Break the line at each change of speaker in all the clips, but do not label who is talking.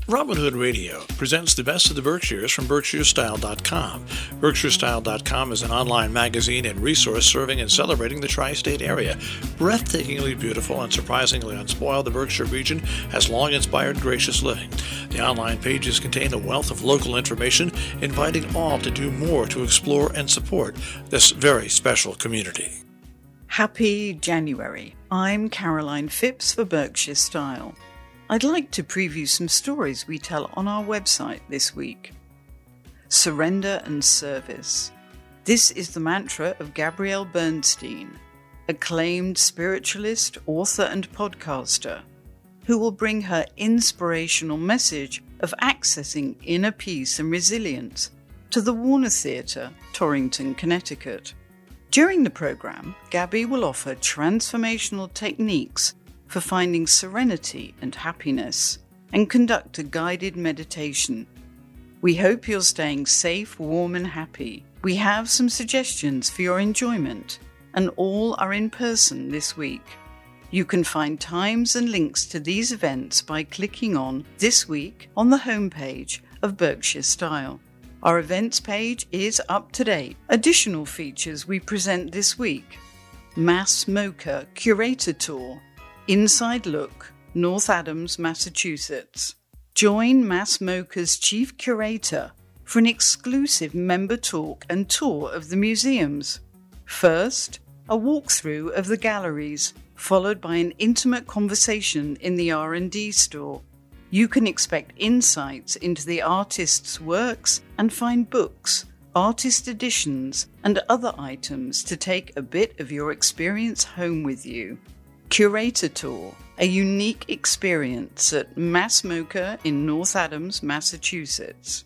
Robin Hood Radio presents the best of the Berkshires from BerkshireStyle.com. BerkshireStyle.com is an online magazine and resource serving and celebrating the tri-state area. Breathtakingly beautiful and surprisingly unspoiled, the Berkshire region has long inspired gracious living. The online pages contain a wealth of local information, inviting all to do more to explore and support this very special community.
Happy January. I'm Caroline Phipps for Berkshire Style. I'd like to preview some stories we tell on our website this week. Surrender and service. This is the mantra of Gabrielle Bernstein, acclaimed spiritualist, author and podcaster, who will bring her inspirational message of accessing inner peace and resilience to the Warner Theatre, Torrington, Connecticut. During the program, Gabby will offer transformational techniques for finding serenity and happiness, and conduct a guided meditation. We hope you're staying safe, warm and happy. We have some suggestions for your enjoyment, and all are in person this week. You can find times and links to these events by clicking on This Week on the homepage of Berkshire Style. Our events page is up to date. Additional features we present this week: Mass Mocha Curator Tour, Inside Look, North Adams, Massachusetts. Join Mass Mocha's Chief Curator for an exclusive member talk and tour of the museums. First, a walkthrough of the galleries, followed by an intimate conversation in the R&D store. You can expect insights into the artist's works and find books, artist editions, and other items to take a bit of your experience home with you. Curator Tour, a unique experience at Mass Mocha in North Adams, Massachusetts.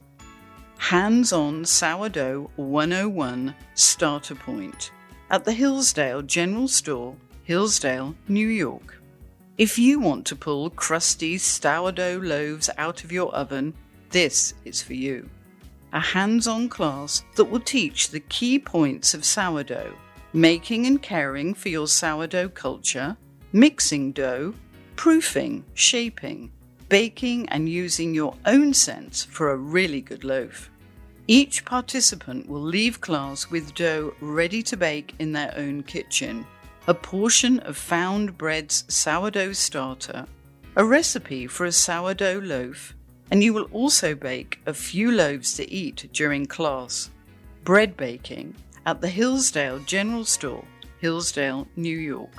Hands-on Sourdough 101 Starter Point at the Hillsdale General Store, Hillsdale, New York. If you want to pull crusty sourdough loaves out of your oven, this is for you. A hands-on class that will teach the key points of sourdough, making and caring for your sourdough culture, mixing dough, proofing, shaping, baking and using your own sense for a really good loaf. Each participant will leave class with dough ready to bake in their own kitchen, a portion of Found Bread's sourdough starter, a recipe for a sourdough loaf, and you will also bake a few loaves to eat during class. Bread baking at the Hillsdale General Store, Hillsdale, New York.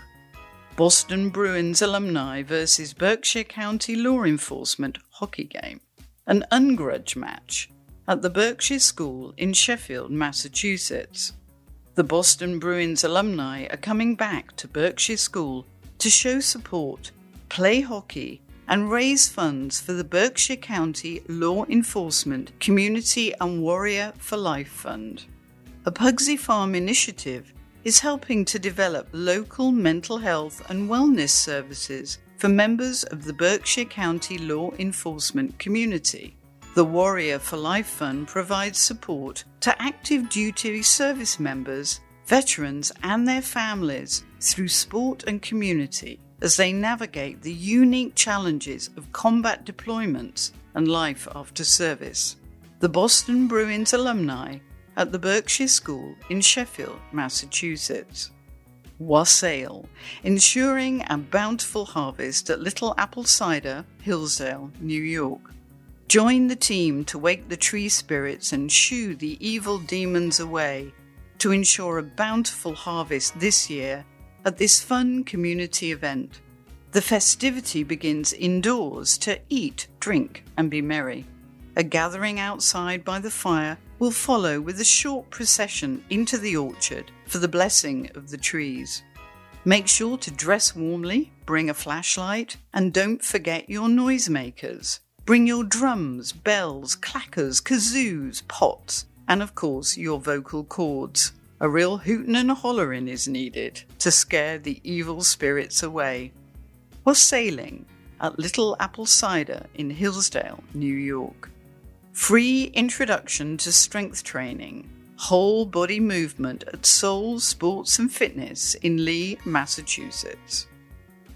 Boston Bruins alumni versus Berkshire County Law Enforcement hockey game. An ungrudge match at the Berkshire School in Sheffield, Massachusetts. The Boston Bruins alumni are coming back to Berkshire School to show support, play hockey, and raise funds for the Berkshire County Law Enforcement Community and Warrior for Life Fund. A Pugsy Farm initiative is helping to develop local mental health and wellness services for members of the Berkshire County law enforcement community. The Warrior for Life Fund provides support to active duty service members, veterans and their families through sport and community as they navigate the unique challenges of combat deployments and life after service. The Boston Bruins alumni at the Berkshire School in Sheffield, Massachusetts. Wassail, ensuring a bountiful harvest at Little Apple Cider, Hillsdale, New York. Join the team to wake the tree spirits and shoo the evil demons away to ensure a bountiful harvest this year at this fun community event. The festivity begins indoors to eat, drink, and be merry. A gathering outside by the fire will follow with a short procession into the orchard for the blessing of the trees. Make sure to dress warmly, bring a flashlight, and don't forget your noisemakers. Bring your drums, bells, clackers, kazoos, pots, and of course your vocal cords. A real hootin' and a hollerin' is needed to scare the evil spirits away. Wassailing at Little Apple Cider in Hillsdale, New York. Free introduction to strength training, whole body movement at Soul Sports and Fitness in Lee, Massachusetts.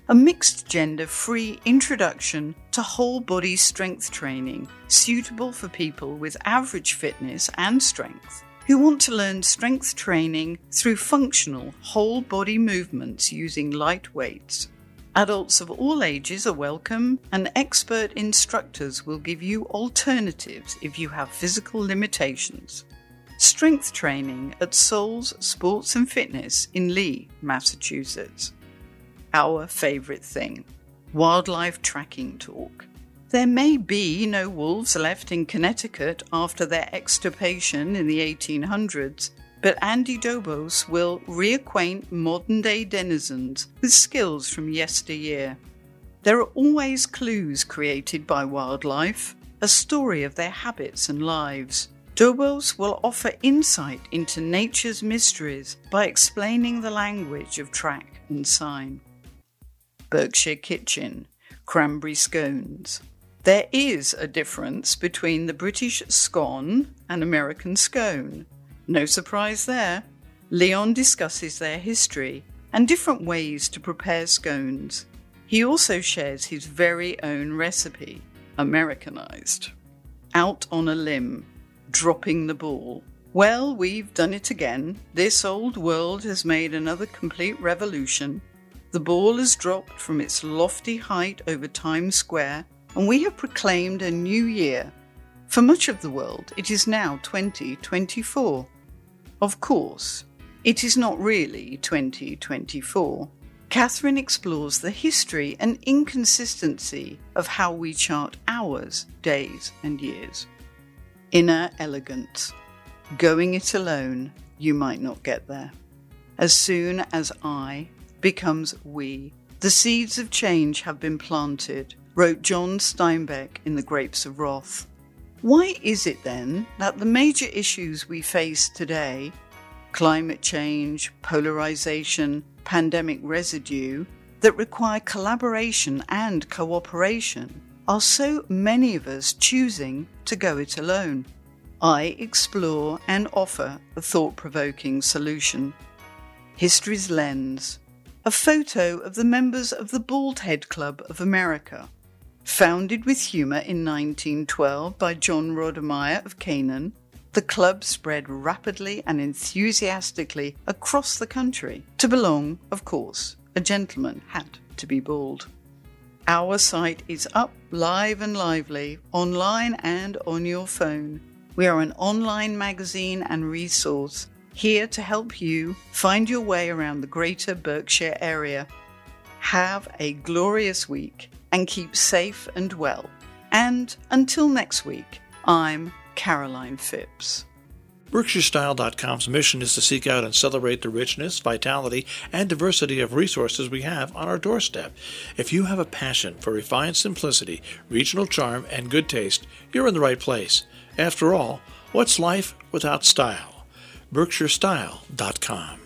a mixed-gender free introduction to whole-body strength training suitable for people with average fitness and strength who want to learn strength training through functional whole-body movements using light weights. Adults of all ages are welcome, and expert instructors will give you alternatives if you have physical limitations. Strength training at Souls Sports and Fitness in Lee, Massachusetts. Our favourite thing, wildlife tracking talk. There may be no wolves left in Connecticut after their extirpation in the 1800s, but Andy Dobos will reacquaint modern-day denizens with skills from yesteryear. There are always clues created by wildlife, a story of their habits and lives. Dobos will offer insight into nature's mysteries by explaining the language of track and sign. Berkshire Kitchen, cranberry scones. There is a difference between the British scone and American scone. No surprise there. Leon discusses their history and different ways to prepare scones. He also shares his very own recipe, Americanized. Out on a limb, dropping the ball. Well, we've done it again. This old world has made another complete revolution. The ball has dropped from its lofty height over Times Square, and we have proclaimed a new year. For much of the world, it is now 2024. Of course, it is not really 2024. Catherine explores the history and inconsistency of how we chart hours, days, and years. Inner elegance. Going it alone, you might not get there. As soon as I becomes we, the seeds of change have been planted, wrote John Steinbeck in The Grapes of Wrath. Why is it then that the major issues we face today, climate change, polarization, pandemic residue, that require collaboration and cooperation, are so many of us choosing to go it alone? I explore and offer a thought-provoking solution. History's Lens, a photo of the members of the Bald Head Club of America. Founded with humour in 1912 by John Rodemeyer of Canaan, the club spread rapidly and enthusiastically across the country. To belong, of course, a gentleman had to be bald. Our site is up, live and lively, online and on your phone. We are an online magazine and resource, here to help you find your way around the greater Berkshire area. Have a glorious week and keep safe and well. And until next week, I'm Caroline Phipps.
BerkshireStyle.com's mission is to seek out and celebrate the richness, vitality, and diversity of resources we have on our doorstep. If you have a passion for refined simplicity, regional charm, and good taste, you're in the right place. After all, what's life without style? BerkshireStyle.com.